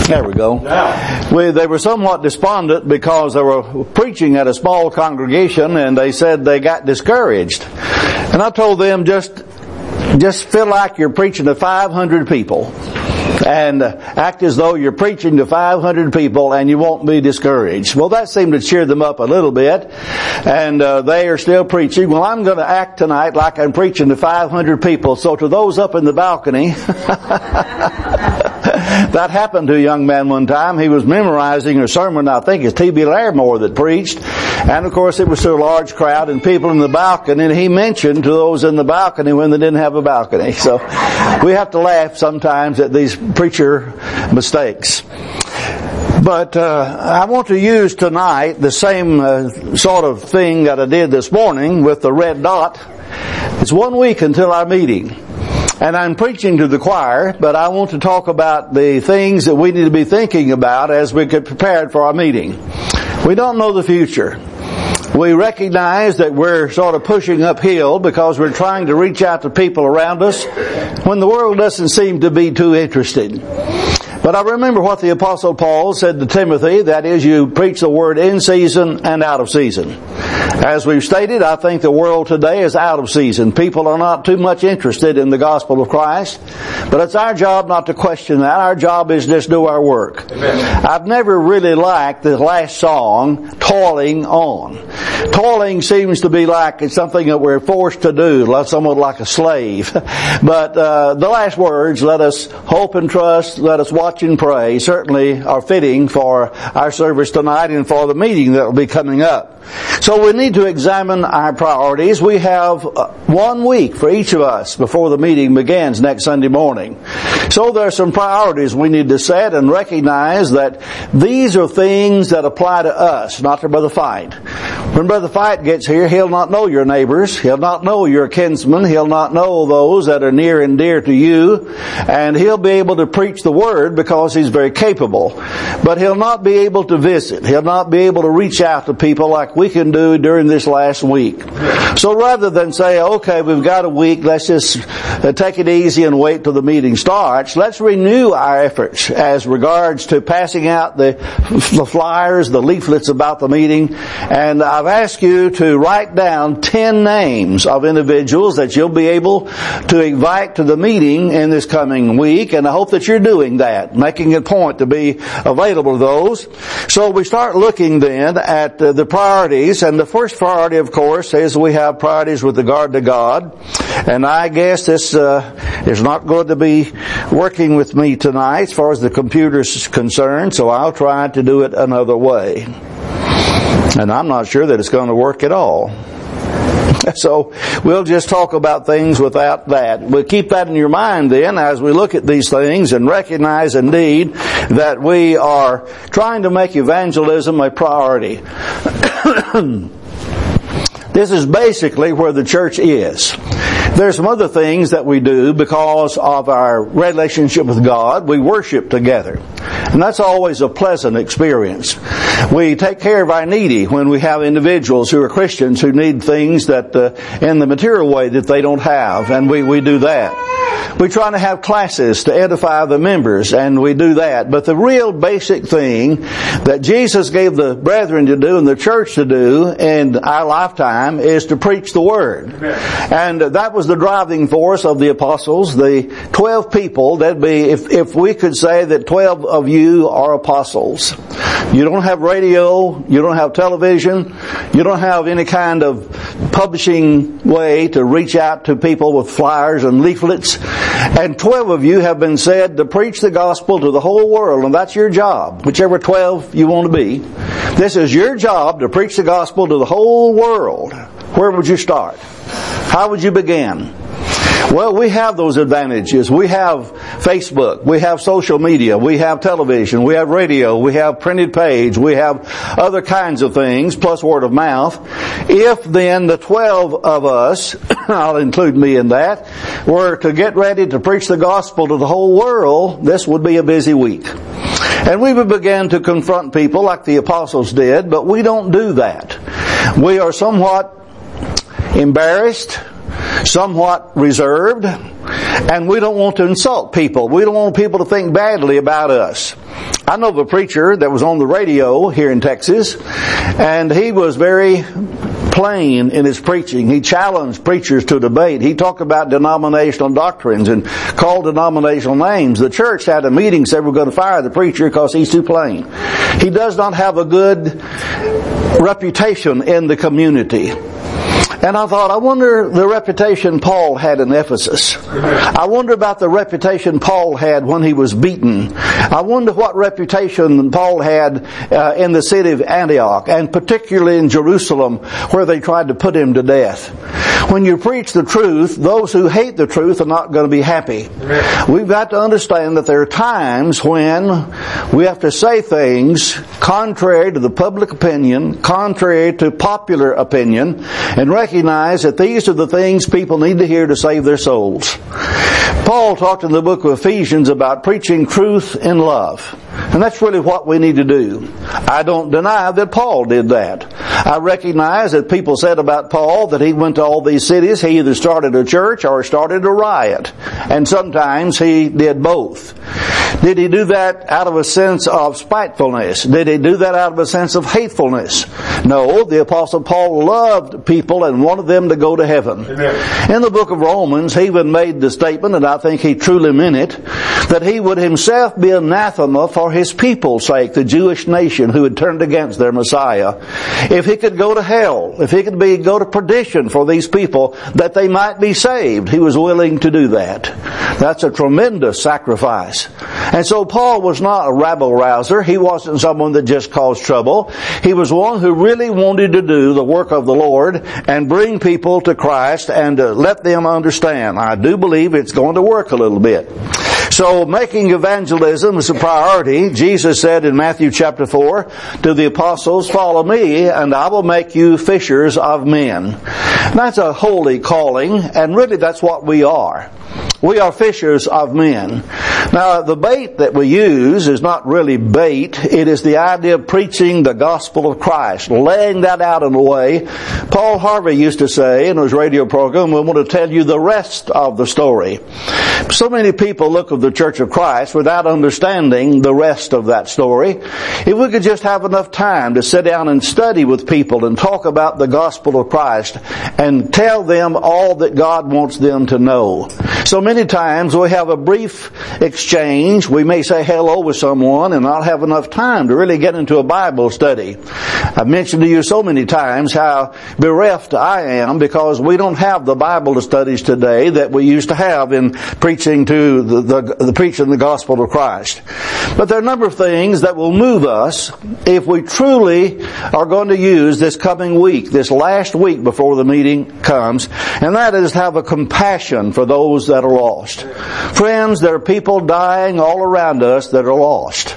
There we go. They were somewhat despondent because they were preaching at a small congregation, and they said they got discouraged. And I told them, just feel like you're preaching to 500 people. And act as though you're preaching to 500 people and you won't be discouraged. Well, that seemed to cheer them up a little bit. And they are still preaching. Well, I'm going to act tonight like I'm preaching to 500 people. So to those up in the balcony, that happened to a young man one time. He was memorizing a sermon, I think it's T.B. Larimore that preached. And of course it was to a large crowd and people in the balcony. And he mentioned to those in the balcony when they didn't have a balcony. So we have to laugh sometimes at these preacher mistakes. But I want to use tonight the same sort of thing that I did this morning with the red dot. It's 1 week until our meeting. And I'm preaching to the choir, but I want to talk about the things that we need to be thinking about as we get prepared for our meeting. We don't know the future. We recognize that we're sort of pushing uphill because we're trying to reach out to people around us when the world doesn't seem to be too interested. But I remember what the Apostle Paul said to Timothy, that is, you preach the word in season and out of season. As we've stated, I think the world today is out of season. People are not too much interested in the gospel of Christ. But it's our job not to question that. Our job is just do our work. Amen. I've never really liked the last song, Toiling On. Toiling seems to be like it's something that we're forced to do, somewhat like a slave. But the last words, let us hope and trust, let us watch and pray, certainly are fitting for our service tonight and for the meeting that will be coming up. So we need to examine our priorities. We have 1 week for each of us before the meeting begins next Sunday morning. So there are some priorities we need to set and recognize that these are things that apply to us, not to Brother Fight. When Brother Fight gets here, he'll not know your neighbors. He'll not know your kinsmen. He'll not know those that are near and dear to you. And he'll be able to preach the word because he's very capable. But he'll not be able to visit. He'll not be able to reach out to people like we can do during this last week. So rather than say, okay, we've got a week, let's just take it easy and wait till the meeting starts, let's renew our efforts as regards to passing out the flyers, the leaflets about the meeting. And I've asked you to write down 10 names of individuals that you'll be able to invite to the meeting in this coming week. And I hope that you're doing that, making a point to be available to those. So we start looking then at the priorities. And the first priority, of course, is we have priorities with regard to God. And I guess this is not going to be working with me tonight as far as the computer is concerned, so I'll try to do it another way. And I'm not sure that it's going to work at all. So we'll just talk about things without that. We'll keep that in your mind then as we look at these things and recognize indeed that we are trying to make evangelism a priority. This is basically where the church is. There's some other things that we do because of our relationship with God. We worship together. And that's always a pleasant experience. We take care of our needy when we have individuals who are Christians who need things that in the material way that they don't have. And we do that. We try to have classes to edify the members, and we do that. But the real basic thing that Jesus gave the brethren to do and the church to do in our lifetime is to preach the Word. Amen. And that was the driving force of the apostles, the 12 people. That'd be, if we could say that 12 of you are apostles. You don't have radio, you don't have television, you don't have any kind of publishing way to reach out to people with flyers and leaflets. And 12 of you have been said to preach the gospel to the whole world, and that's your job, whichever 12 you want to be. This is your job to preach the gospel to the whole world. Where would you start? How would you begin? Well, we have those advantages. We have Facebook, we have social media, we have television, we have radio, we have printed page, we have other kinds of things, plus word of mouth. If then the 12 of us, I'll include me in that, were to get ready to preach the gospel to the whole world, this would be a busy week. And we would begin to confront people like the apostles did, but we don't do that. We are somewhat embarrassed, somewhat reserved, And we don't want to insult people. We don't want people to think badly about us. I know of a preacher that was on the radio here in Texas, and he was very plain in his preaching. He challenged preachers to debate. He talked about denominational doctrines and called denominational names. The church had a meeting, said we're going to fire the preacher because he's too plain. He does not have a good reputation in the community. And I thought, I wonder the reputation Paul had in Ephesus. I wonder about the reputation Paul had when he was beaten. I wonder what reputation Paul had in the city of Antioch, and particularly in Jerusalem, where they tried to put him to death. When you preach the truth, those who hate the truth are not going to be happy. We've got to understand that there are times when we have to say things contrary to the public opinion, contrary to popular opinion, and recognize that these are the things people need to hear to save their souls. Paul talked in the book of Ephesians about preaching truth in love. And that's really what we need to do. I don't deny that Paul did that. I recognize that people said about Paul that he went to all these cities. He either started a church or started a riot. And sometimes he did both. Did he do that out of a sense of spitefulness? Did he do that out of a sense of hatefulness? No, the Apostle Paul loved people and wanted them to go to heaven. Amen. In the book of Romans, he even made the statement, and I think he truly meant it, that he would himself be anathema for his people's sake, the Jewish nation who had turned against their Messiah. If he could go to hell, if he could go to perdition for these people, that they might be saved, he was willing to do that. That's a tremendous sacrifice. And so Paul was not a rabble-rouser. He wasn't someone that just caused trouble. He was one who really wanted to do the work of the Lord and bring people to Christ and let them understand. I do believe it's going to work a little bit. So making evangelism is a priority. Jesus said in Matthew chapter 4 to the apostles, "Follow me and I will make you fishers of men." That's a holy calling, and really that's what we are. We are fishers of men. Now, the bait that we use is not really bait. It is the idea of preaching the gospel of Christ, laying that out in a way. Paul Harvey used to say in his radio program, "We want to tell you the rest of the story." So many people look at the Church of Christ without understanding the rest of that story. If we could just have enough time to sit down and study with people and talk about the gospel of Christ and tell them all that God wants them to know. So many times we have a brief exchange. We may say hello with someone and not have enough time to really get into a Bible study. I've mentioned to you so many times how bereft I am because we don't have the Bible studies today that we used to have in preaching to the preaching the gospel of Christ. But there are a number of things that will move us if we truly are going to use this coming week, this last week before the meeting comes, and that is to have a compassion for those that are lost. Friends, there are people dying all around us that are lost.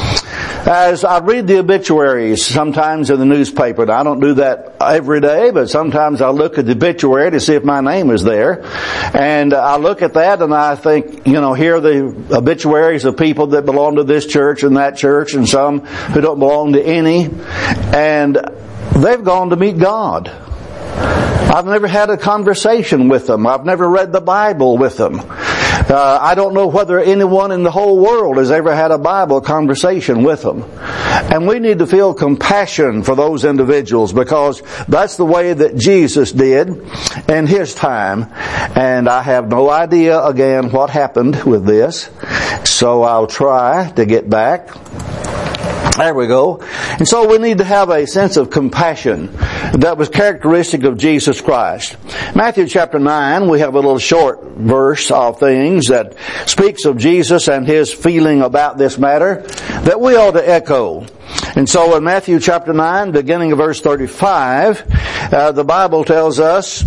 As I read the obituaries sometimes in the newspaper, and I don't do that every day, but sometimes I look at the obituary to see if my name is there. And I look at that and I think, here are the obituaries of people that belong to this church and that church and some who don't belong to any. And they've gone to meet God. I've never had a conversation with them. I've never read the Bible with them. I don't know whether anyone in the whole world has ever had a Bible conversation with them. And we need to feel compassion for those individuals because that's the way that Jesus did in His time. And I have no idea, again, what happened with this. So I'll try to get back. There we go. And so we need to have a sense of compassion that was characteristic of Jesus Christ. Matthew chapter 9, we have a little short verse of things that speaks of Jesus and His feeling about this matter that we ought to echo. And so in Matthew chapter 9, beginning of verse 35, the Bible tells us,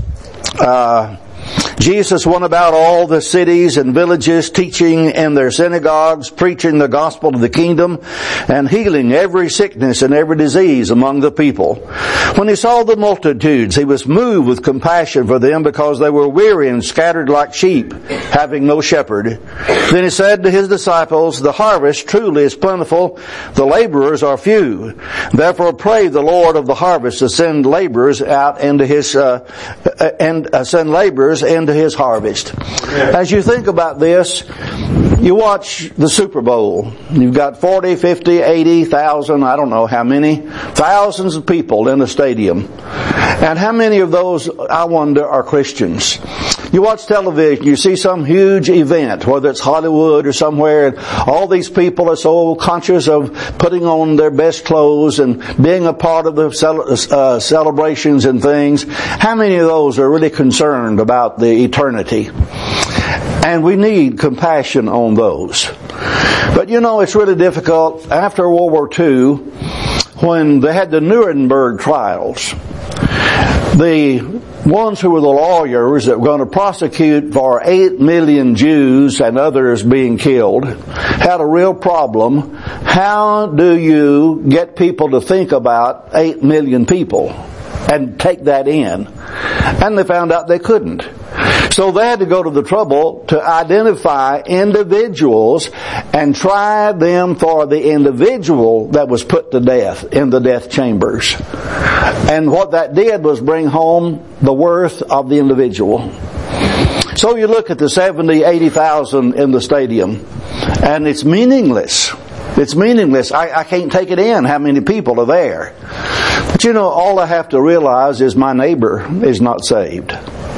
Jesus went about all the cities and villages, teaching in their synagogues, preaching the gospel of the kingdom, and healing every sickness and every disease among the people. When He saw the multitudes, He was moved with compassion for them because they were weary and scattered like sheep, having no shepherd. Then He said to His disciples, "The harvest truly is plentiful, the laborers are few. Therefore pray the Lord of the harvest to send laborers out into His, send laborers into into His harvest. As you think about this, you watch the Super Bowl. You've got 40, 50, 80,000, I don't know how many, thousands of people in the stadium. And how many of those, I wonder, are Christians? You watch television, you see some huge event, whether it's Hollywood or somewhere, and all these people are so conscious of putting on their best clothes and being a part of the celebrations and things. How many of those are really concerned about the eternity? And we need compassion on those. But you know, it's really difficult. After World War II, when they had the Nuremberg trials, the ones who were the lawyers that were going to prosecute for 8 million Jews and others being killed had a real problem. How do you get people to think about 8 million people and take that in? And they found out they couldn't. So they had to go to the trouble to identify individuals and try them for the individual that was put to death in the death chambers. And what that did was bring home the worth of the individual. So you look at the 70, 80,000 in the stadium, and it's meaningless. It's meaningless. I can't take it in how many people are there. But you know, all I have to realize is my neighbor is not saved.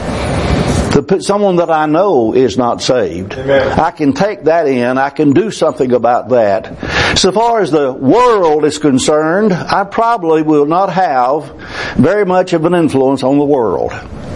Someone that I know is not saved. Amen. I can take that in. I can do something about that. So far as the world is concerned, I probably will not have very much of an influence on the world.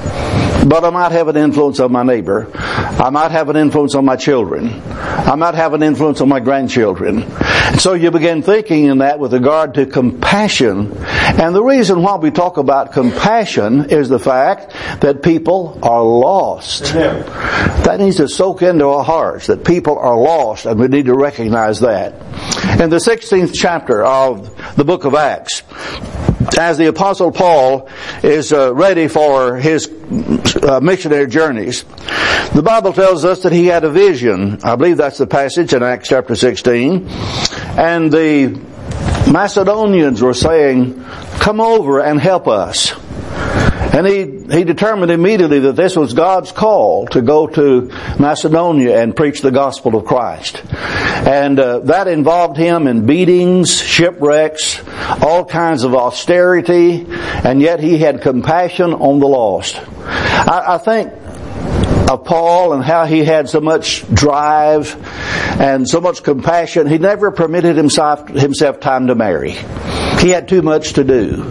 But I might have an influence on my neighbor. I might have an influence on my children. I might have an influence on my grandchildren. So you begin thinking in that with regard to compassion. And the reason why we talk about compassion is the fact that people are lost. That needs to soak into our hearts, that people are lost, and we need to recognize that. In the 16th chapter of the book of Acts, as the Apostle Paul is ready for his missionary journeys, the Bible tells us that he had a vision. I believe that's the passage in Acts chapter 16. And the Macedonians were saying, "Come over and help us." And he determined immediately that this was God's call to go to Macedonia and preach the gospel of Christ. And that involved him in beatings, shipwrecks, all kinds of austerity, and yet he had compassion on the lost. I think of Paul and how he had so much drive and so much compassion. He never permitted himself time to marry. He had too much to do.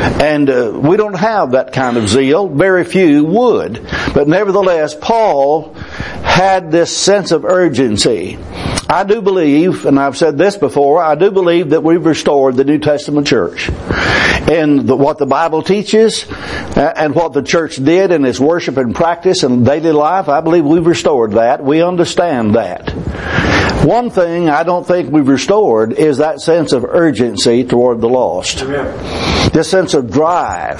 And we don't have that kind of zeal. Very few would. But nevertheless, Paul had this sense of urgency. I do believe, and I've said this before, I do believe that we've restored the New Testament church. And what the Bible teaches and what the church did in its worship and practice and daily life, I believe we've restored that. We understand that. One thing I don't think we've restored is that sense of urgency toward the lost. Amen. This sense of drive.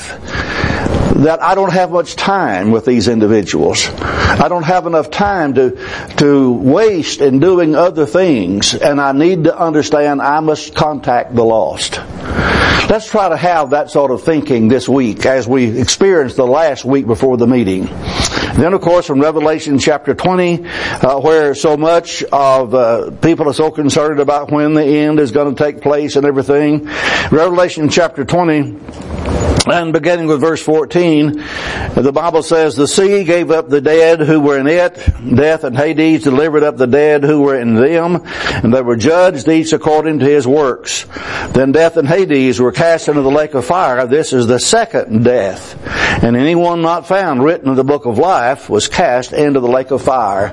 That I don't have much time with these individuals. I don't have enough time to waste in doing other things, and I need to understand I must contact the lost. Let's try to have that sort of thinking this week as we experience the last week before the meeting. Then, of course, from Revelation chapter 20, where so much of people are so concerned about when the end is going to take place and everything. Revelation chapter 20, and beginning with verse 14, the Bible says, "The sea gave up the dead who were in it. Death and Hades delivered up the dead who were in them. And they were judged each according to his works. Then death and Hades were cast into the lake of fire. This is the second death. And anyone not found written in the book of life was cast into the lake of fire."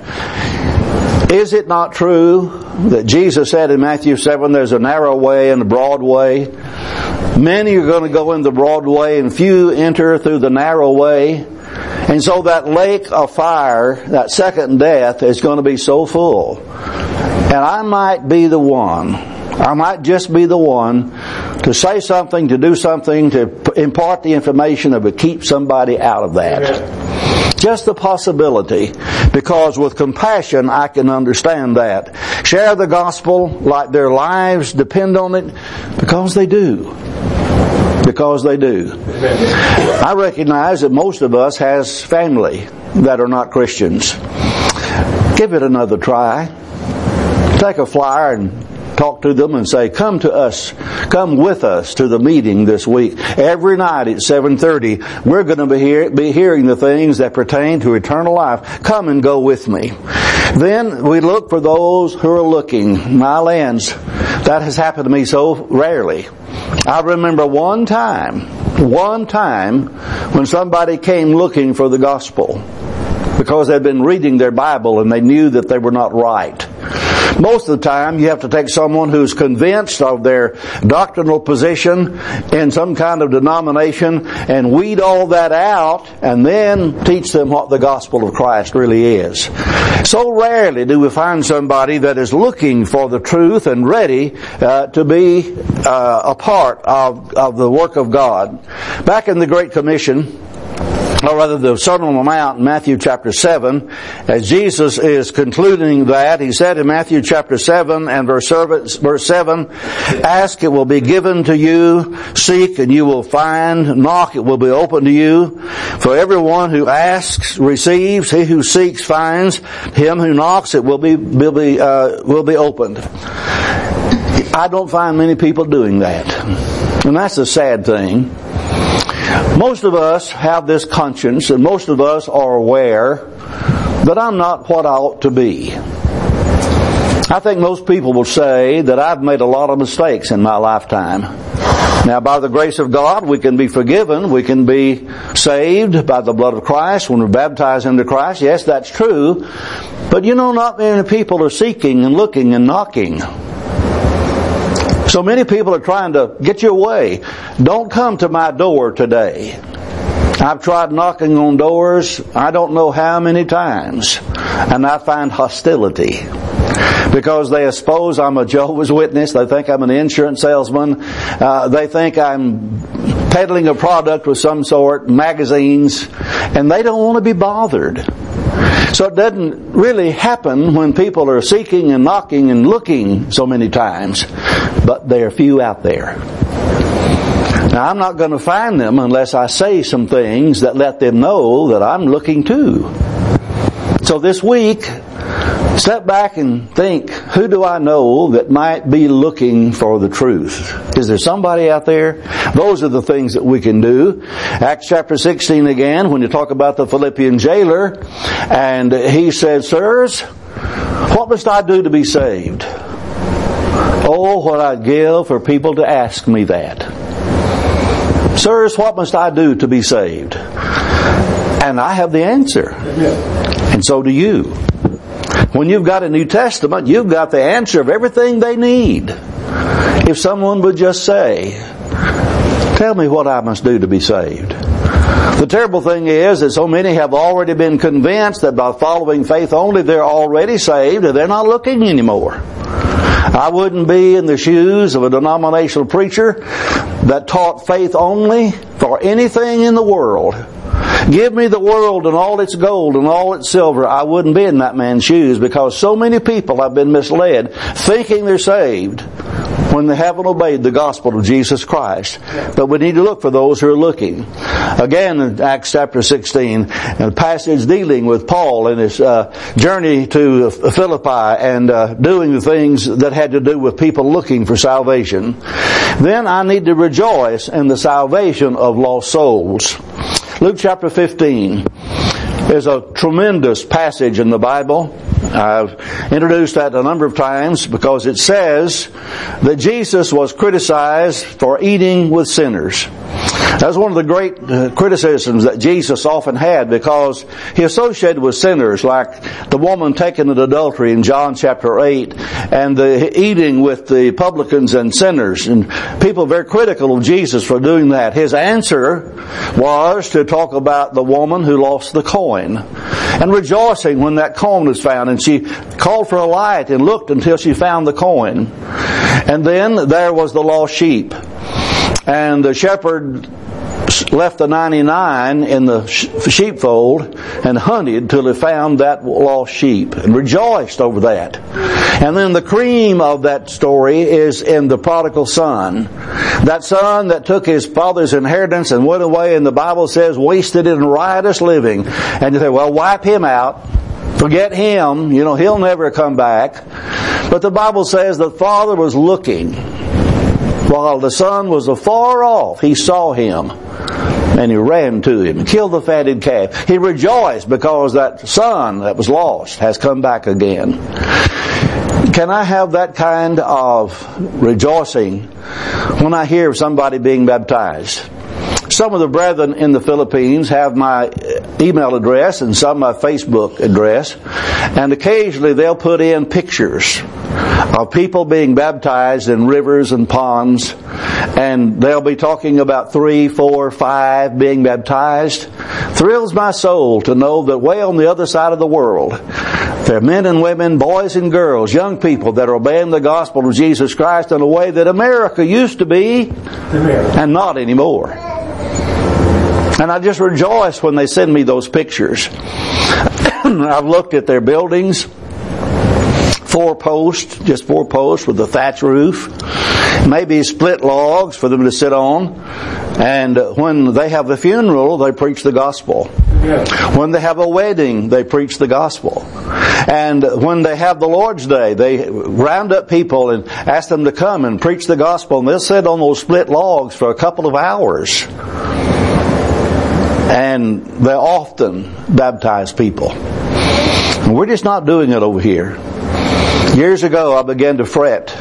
Is it not true that Jesus said in Matthew 7, there's a narrow way and a broad way? Many are going to go in the broad way and few enter through the narrow way. And so that lake of fire, that second death, is going to be so full. And I might be the one. I might just be the one to say something, to do something, to impart the information that would keep somebody out of that. Amen. Just the possibility, because with compassion I can understand that. Share the gospel like their lives depend on it, because they do. because they do. I recognize that most of us has family that are not Christians. Give it another try. Take a flyer and talk to them and say, come with us to the meeting this week. Every night at 7:30, we're going to be hearing the things that pertain to eternal life. Come and go with me. Then we look for those who are looking. My lands, that has happened to me so rarely. I remember one time when somebody came looking for the gospel because they'd been reading their Bible and they knew that they were not right. Most of the time, you have to take someone who's convinced of their doctrinal position in some kind of denomination and weed all that out and then teach them what the gospel of Christ really is. So rarely do we find somebody that is looking for the truth and ready to be a part of the work of God. Back in the Great Commission, or rather the Sermon on the Mount in Matthew chapter 7, as Jesus is concluding that, He said in Matthew chapter 7 and verse 7, ask, it will be given to you, seek and you will find, knock, it will be opened to you. For everyone who asks receives, he who seeks finds, him who knocks it will be opened. I don't find many people doing that. And that's a sad thing. Most of us have this conscience, and most of us are aware that I'm not what I ought to be. I think most people will say that I've made a lot of mistakes in my lifetime. Now, by the grace of God, we can be forgiven. We can be saved by the blood of Christ when we're baptized into Christ. Yes, that's true. But not many people are seeking and looking and knocking. So many people are trying to get you away. Don't come to my door today. I've tried knocking on doors, I don't know how many times, and I find hostility. Because they suppose I'm a Jehovah's Witness, they think I'm an insurance salesman, they think I'm peddling a product of some sort, magazines, and they don't want to be bothered. So it doesn't really happen when people are seeking and knocking and looking so many times, but there are few out there. Now, I'm not going to find them unless I say some things that let them know that I'm looking too. So this week, step back and think, who do I know that might be looking for the truth? Is there somebody out there? Those are the things that we can do. Acts chapter 16 again, when you talk about the Philippian jailer, and he said, sirs, what must I do to be saved? Oh, what I'd give for people to ask me that. Sirs, what must I do to be saved? And I have the answer. And so do you. When you've got a New Testament, you've got the answer of everything they need. If someone would just say, tell me what I must do to be saved. The terrible thing is that so many have already been convinced that by following faith only, they're already saved and they're not looking anymore. I wouldn't be in the shoes of a denominational preacher that taught faith only for anything in the world. Give me the world and all its gold and all its silver. I wouldn't be in that man's shoes, because so many people have been misled thinking they're saved when they haven't obeyed the gospel of Jesus Christ. But we need to look for those who are looking. Again, in Acts chapter 16, a passage dealing with Paul and his journey to Philippi and doing the things that had to do with people looking for salvation. Then I need to rejoice in the salvation of lost souls. Luke chapter 15 is a tremendous passage in the Bible. I've introduced that a number of times because it says that Jesus was criticized for eating with sinners. That was one of the great criticisms that Jesus often had, because he associated with sinners, like the woman taken in adultery in John chapter 8, and the eating with the publicans and sinners. And people were very critical of Jesus for doing that. His answer was to talk about the woman who lost the coin, and rejoicing when that coin was found. And she called for a light and looked until she found the coin. And then there was the lost sheep. And the shepherd left the 99 in the sheepfold and hunted till he found that lost sheep and rejoiced over that. And then the cream of that story is in the prodigal son. That son that took his father's inheritance and went away, and the Bible says wasted it in riotous living. And you say, well, wipe him out. Forget him. He'll never come back. But the Bible says the father was looking. While the son was afar off, he saw him. And he ran to him and killed the fatted calf. He rejoiced because that son that was lost has come back again. Can I have that kind of rejoicing when I hear of somebody being baptized? Some of the brethren in the Philippines have my email address and some my Facebook address, and occasionally they'll put in pictures of people being baptized in rivers and ponds, and they'll be talking about 3, 4, 5 being baptized. Thrills my soul to know that way on the other side of the world there are men and women, boys and girls, young people that are obeying the gospel of Jesus Christ in a way that America used to be and not anymore. And I just rejoice when they send me those pictures. I've looked at their buildings, 4 posts with a thatch roof, maybe split logs for them to sit on. And when they have a funeral, they preach the gospel. When they have a wedding, they preach the gospel. And when they have the Lord's Day, they round up people and ask them to come and preach the gospel. And they'll sit on those split logs for a couple of hours. And they often baptize people. And we're just not doing it over here. Years ago, I began to fret.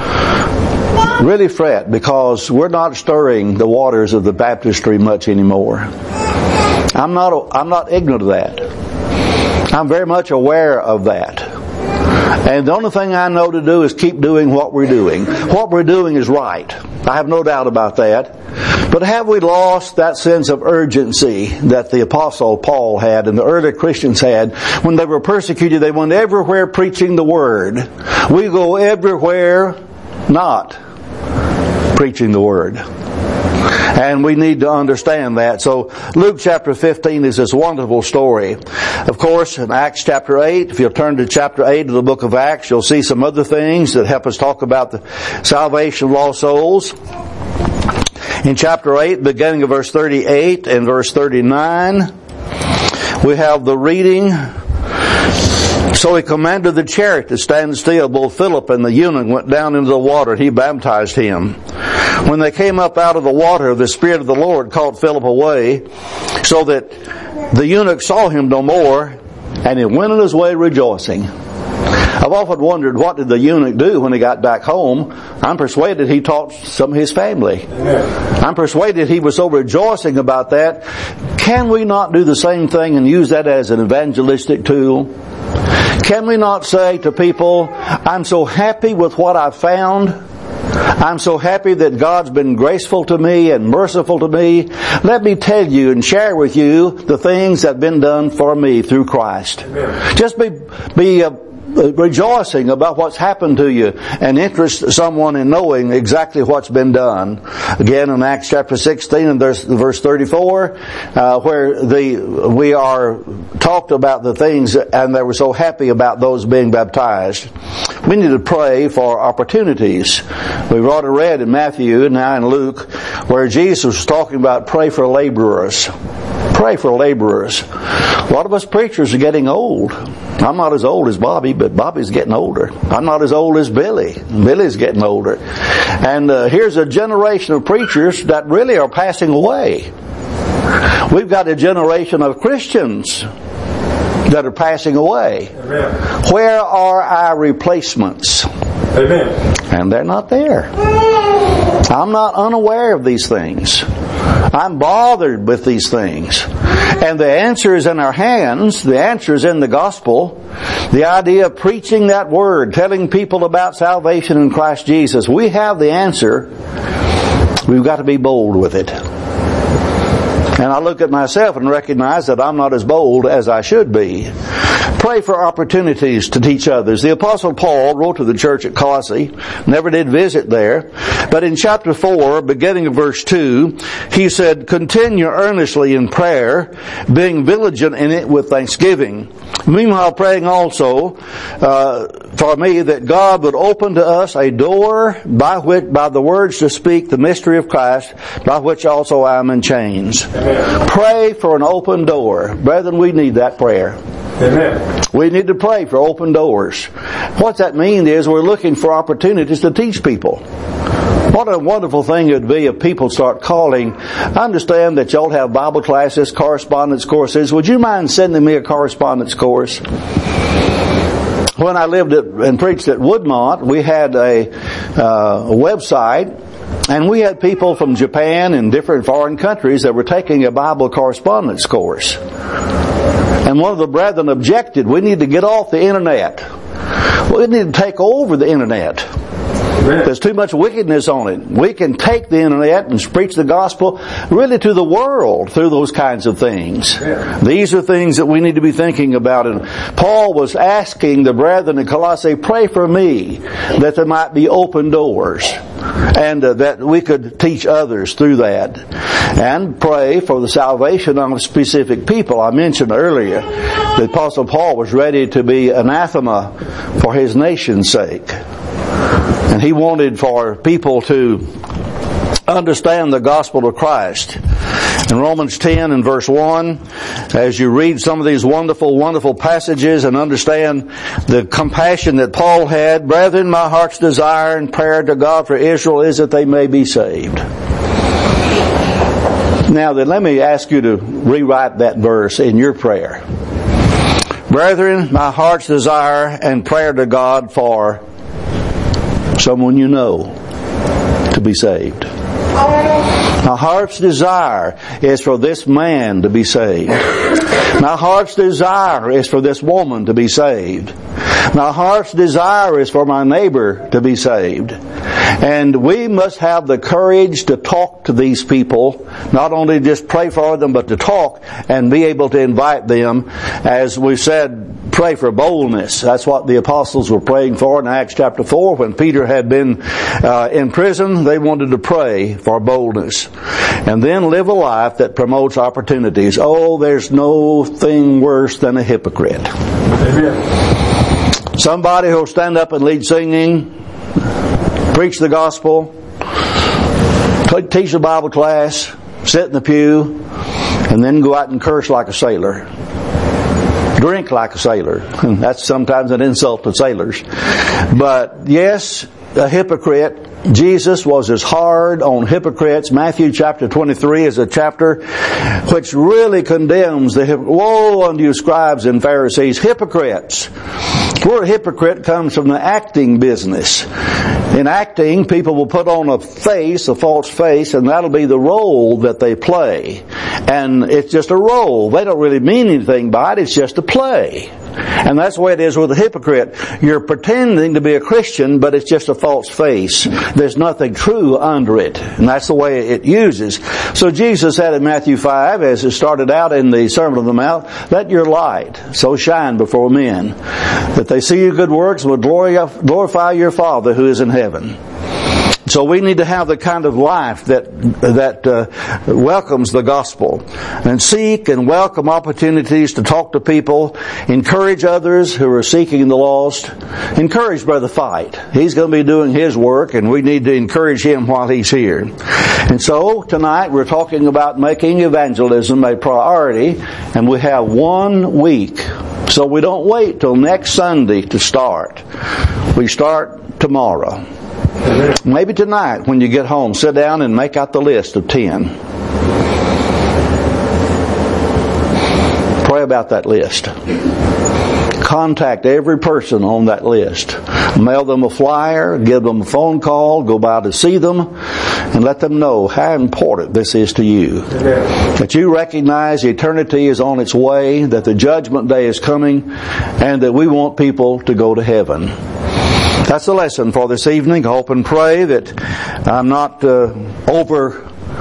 Really fret, because we're not stirring the waters of the baptistry much anymore. I'm not ignorant of that. I'm very much aware of that. And the only thing I know to do is keep doing what we're doing. What we're doing is right. I have no doubt about that. But have we lost that sense of urgency that the Apostle Paul had and the early Christians had when they were persecuted? They went everywhere preaching the Word. We go everywhere not preaching the Word. And we need to understand that. So Luke chapter 15 is this wonderful story. Of course, in Acts chapter 8, if you'll turn to chapter 8 of the book of Acts, you'll see some other things that help us talk about the salvation of lost souls. In chapter 8, beginning of verse 38 and verse 39, we have the reading. So he commanded the chariot to stand still. Both Philip and the eunuch went down into the water, and he baptized him. When they came up out of the water, the Spirit of the Lord caught Philip away, so that the eunuch saw him no more, and he went on his way rejoicing. I've often wondered, what did the eunuch do when he got back home? I'm persuaded he taught some of his family. I'm persuaded he was so rejoicing about that. Can we not do the same thing and use that as an evangelistic tool? Can we not say to people, I'm so happy with what I've found. I'm so happy that God's been graceful to me and merciful to me. Let me tell you and share with you the things that have been done for me through Christ. Amen. Just be rejoicing about what's happened to you and interest someone in knowing exactly what's been done. Again, in Acts chapter 16 and verse 34, where we are talked about the things, and they were so happy about those being baptized. We need to pray for opportunities. We've already read in Matthew and now in Luke where Jesus was talking about pray for laborers. Pray for laborers. A lot of us preachers are getting old. I'm not as old as Bobby, but Bobby's getting older. I'm not as old as Billy. Billy's getting older. And here's a generation of preachers that really are passing away. We've got a generation of Christians that are passing away. Amen. Where are our replacements? Amen. And they're not there. I'm not unaware of these things. I'm bothered with these things. And the answer is in our hands. The answer is in the gospel. The idea of preaching that word, telling people about salvation in Christ Jesus. We have the answer. We've got to be bold with it. And I look at myself and recognize that I'm not as bold as I should be. Pray for opportunities to teach others. The Apostle Paul wrote to the church at Colossae, never did visit there, but in chapter 4, beginning of verse 2, he said, "Continue earnestly in prayer, being vigilant in it with thanksgiving. Meanwhile praying also for me that God would open to us a door by the words to speak the mystery of Christ, by which also I am in chains." Amen. Pray for an open door. Brethren, we need that prayer. Amen. We need to pray for open doors. What that means is we're looking for opportunities to teach people. What a wonderful thing it would be if people start calling. I understand that y'all have Bible classes, correspondence courses. Would you mind sending me a correspondence course? When I lived and preached at Woodmont, we had a website, and we had people from Japan and different foreign countries that were taking a Bible correspondence course. And one of the brethren objected, we need to get off the internet. We need to take over the internet. There's too much wickedness on it. We can take the internet and preach the gospel really to the world through those kinds of things. Yeah. These are things that we need to be thinking about. And Paul was asking the brethren in Colossae, pray for me that there might be open doors and that we could teach others through that. And pray for the salvation of specific people. I mentioned earlier the Apostle Paul was ready to be anathema for his nation's sake. And he wanted for people to understand the gospel of Christ. In Romans 10 and verse 1, as you read some of these wonderful, wonderful passages and understand the compassion that Paul had, "Brethren, my heart's desire and prayer to God for Israel is that they may be saved." Now then, let me ask you to rewrite that verse in your prayer. "Brethren, my heart's desire and prayer to God for someone you know to be saved. My heart's desire is for this man to be saved. My heart's desire is for this woman to be saved. My heart's desire is for my neighbor to be saved." And we must have the courage to talk to these people, not only just pray for them, but to talk and be able to invite them. As we said, pray for boldness. That's what the apostles were praying for in Acts chapter 4. When Peter had been in prison, they wanted to pray for boldness. And then live a life that promotes opportunities. Oh, there's no thing worse than a hypocrite. Amen. Somebody who'll stand up and lead singing, preach the gospel, teach a Bible class, sit in the pew, and then go out and curse like a sailor. Drink like a sailor. That's sometimes an insult to sailors. But yes, a hypocrite. Jesus was as hard on hypocrites. Matthew chapter 23 is a chapter which really condemns the woe unto you scribes and Pharisees, hypocrites. The word hypocrite comes from the acting business. In acting, people will put on a face, a false face, and that'll be the role that they play. And it's just a role. They don't really mean anything by it. It's just a play. And that's the way it is with a hypocrite. You're pretending to be a Christian, but it's just a false face. There's nothing true under it. And that's the way it uses. So Jesus said in Matthew 5, as it started out in the Sermon on the Mount, "Let your light so shine before men, that they see your good works and will glorify your Father who is in heaven." So we need to have the kind of life that welcomes the gospel, and seek and welcome opportunities to talk to people, encourage others who are seeking the lost. Encourage Brother Fight. He's going to be doing his work, and we need to encourage him while he's here. And so tonight we're talking about making evangelism a priority, and we have 1 week. So we don't wait till next Sunday to start. We start tomorrow. Maybe tonight when you get home, sit down and make out the list of 10. Pray about that list. Contact every person on that list. Mail them a flyer, give them a phone call, go by to see them, and let them know how important this is to you. That you recognize eternity is on its way, that the judgment day is coming, and that we want people to go to heaven. That's the lesson for this evening. I hope and pray that I'm not over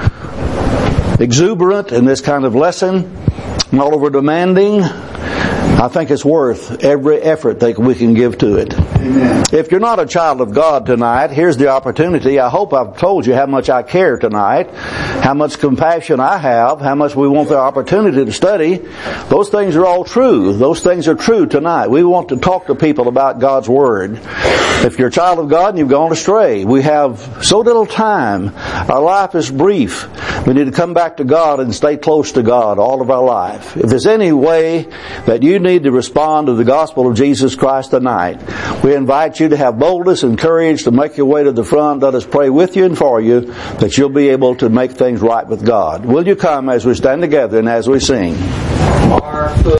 exuberant in this kind of lesson, not over demanding, I think it's worth every effort that we can give to it. Amen. If you're not a child of God tonight, here's the opportunity. I hope I've told you how much I care tonight, how much compassion I have, how much we want the opportunity to study. Those things are all true. Those things are true tonight. We want to talk to people about God's Word. If you're a child of God and you've gone astray, we have so little time. Our life is brief. We need to come back to God and stay close to God all of our life. If there's any way that you need to respond to the gospel of Jesus Christ tonight, we invite you to have boldness and courage to make your way to the front. Let us pray with you and for you that you'll be able to make things right with God. Will you come as we stand together and as we sing?